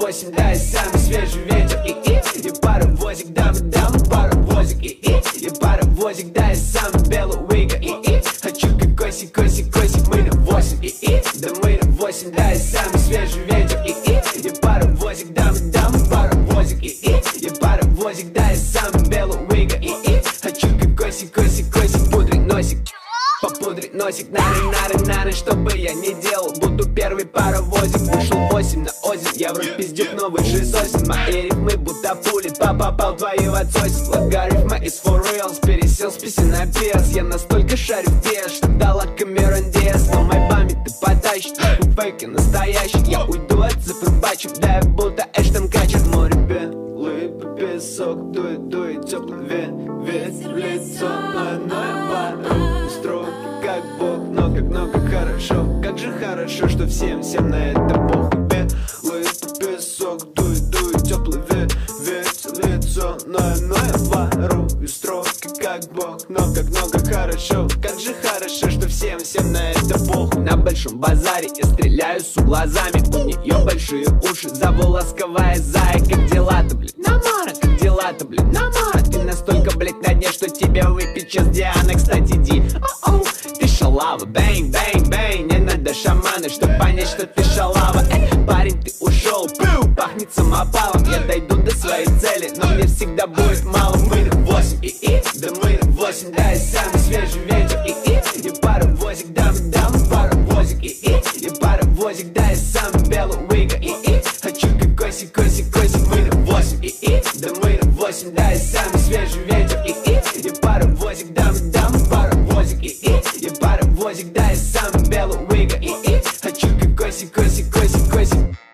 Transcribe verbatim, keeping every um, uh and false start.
восемь, да, и самый свежий ветер, и, и, и паровозик, дамы, дамы, паровозик, и, и, и паровозик, да, и самый белый уига, и, и, хочу как косик, косик, косик, мы на восемь, и, и, да мы на восемь, да, и самый свежий ветер, и, и, и паровозик, дамы, дамы, паровозик, и, и, и паровозик, да, и самый белый уига, и, и, хочу как косик, косик, косик, пудрить носик. Попудрить носик, нары, нары, нары, что бы я ни делал, буду первый паровозик. Вышел восемь на озим, я вроде пиздюк, но выше сосен. Мои рифмы будто пули, попал твою в отсосик. Логарифма is for reals, пересел с песен на пес. Я настолько шарю в вес, что дала Камерон Диас. Но мой бами ты потащишь, у фейки настоящий. Я уйду от цифр бачу, да я будто Эштон Катчер. Море белый песок, дует, дует теплый ветер в лицо. Ной, ной, пару строки, как бог, но как много хорошо. Как же хорошо, что всем, всем на это похуй. Белый песок, дует, дует теплый ветер в лицо. Ной, ной, пару строки, как бог, но как много хорошо. Как же хорошо, что всем, всем на это похуй. На большом базаре я стреляю с глазами. У нее большие уши, зову ласковая зая. Как дела-то, блядь, Намара, как дела-то, блядь, Намара. Ты настолько, блядь, на дне, что тебя выпить сейчас Диана. Кстати, Ди, о-о, ты шалава, бэнг, бэнг, бэнг. Не надо шамана, чтоб понять, что ты шалава. Эй, парень, ты ушел, пу, пахнет самопалом. Я дойду до своей цели, но мне всегда будет мало. Мы на восемь, и, и, да мы на восемь, да, и самый свежий ветер, и, и, и паровозик, дамы, дамы, паровозик, и, и, и паровозик, да, и самый белый уига, и, и, хочу как косик, косик, косик, мы на восемь, и, и, да мы на восемь, да, и самый свежий ветер, и, и, и паровозик, дамы, дамы, паровозик, и, и, и паровозик, да, и самый белый уига, и, и, хочу как косик, косик, косик, косик.